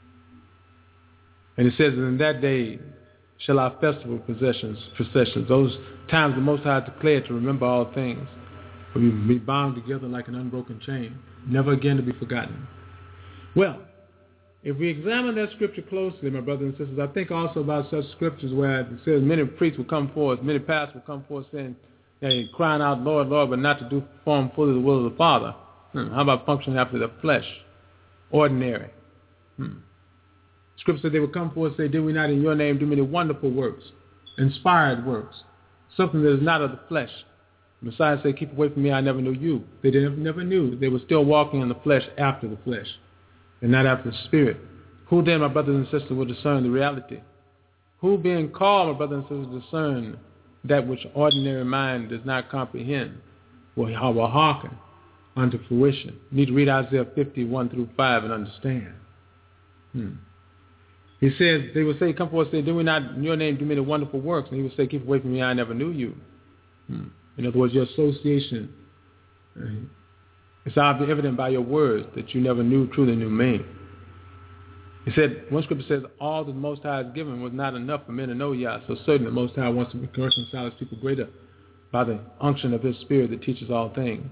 And it says that in that day shall our festival processions, processions, those times the Most High declared to remember all things, will be bound together like an unbroken chain, never again to be forgotten. Well, if we examine that scripture closely, my brothers and sisters, I think also about such scriptures where it says many priests will come forth, many pastors will come forth saying, hey, crying out, Lord, Lord, but not to do perform fully the will of the Father. Hmm. How about functioning after the flesh? Ordinary. Hmm. Scripture said they would come forth and say, did we not in your name do many wonderful works, inspired works, something that is not of the flesh? The Messiah said, keep away from me, I never knew you. They didn't, never knew. They were still walking in the flesh after the flesh and not after the spirit. Who then, my brothers and sisters, will discern the reality? Who being called, my brothers and sisters, discern that which ordinary mind does not comprehend, will, will hearken unto fruition? You need to read Isaiah fifty-one through five and understand. Hmm. He says, they will say, come forth and say, did we not in your name do many wonderful works? And he will say, keep away from me, I never knew you. Hmm. In other words, your association, uh, it's obviously evident by your words that you never knew, truly knew me. He said, one scripture says, all that the Most High has given was not enough for men to know Yah. So certainly the Most High wants to reconcile his people greater by the unction of his spirit that teaches all things.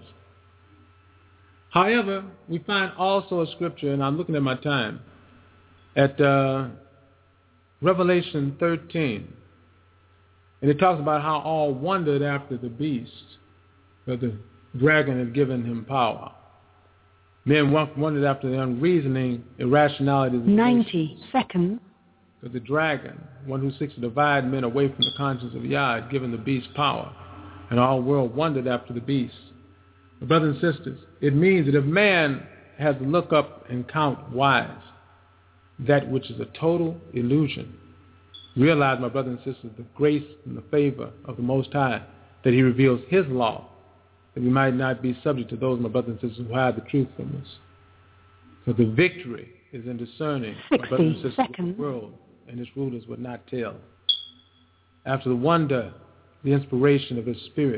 However, we find also a scripture, and I'm looking at my time, at uh, Revelation thirteen. And it talks about how all wondered after the beast, that the dragon had given him power. Men wondered after the unreasoning irrationality of the ninety seconds. But the dragon, one who seeks to divide men away from the conscience of Yah, had given the beast power. And all the world wondered after the beast. But brothers and sisters, it means that if man has to look up and count wise that which is a total illusion, realize, my brothers and sisters, the grace and the favor of the Most High, that he reveals his law, that we might not be subject to those, my brothers and sisters, who hide the truth from us. So the victory is in discerning, my brothers and sisters, what the world and its rulers would not tell. After the wonder, the inspiration of his spirit,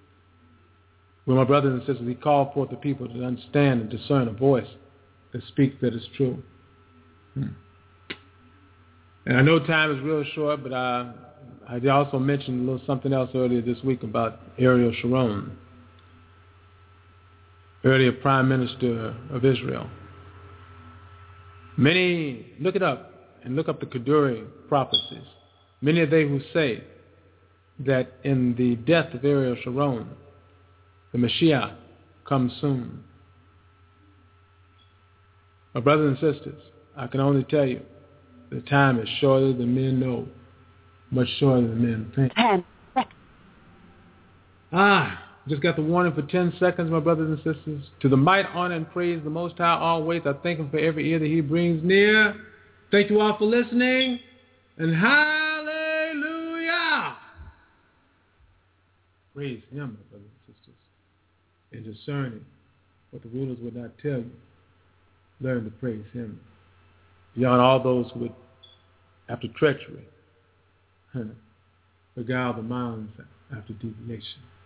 where, my brothers and sisters, he called forth the people to understand and discern a voice that speaks that is true. Hmm. And I know time is real short, but I, I also mentioned a little something else earlier this week about Ariel Sharon, earlier Prime Minister of Israel. Many, look it up, and look up the Kaduri prophecies. Many are they who say that in the death of Ariel Sharon, the Mashiach comes soon. My brothers and sisters, I can only tell you, the time is shorter than men know, much shorter than men think. Ten seconds. Ah, just got the warning for ten seconds, my brothers and sisters. To the might, honor, and praise the Most High always. I thank him for every ear that he brings near. Thank you all for listening, and hallelujah! Praise him, my brothers and sisters. In discerning what the rulers would not tell you, learn to praise him. Beyond all those who would, after treachery, beguile the minds after divination.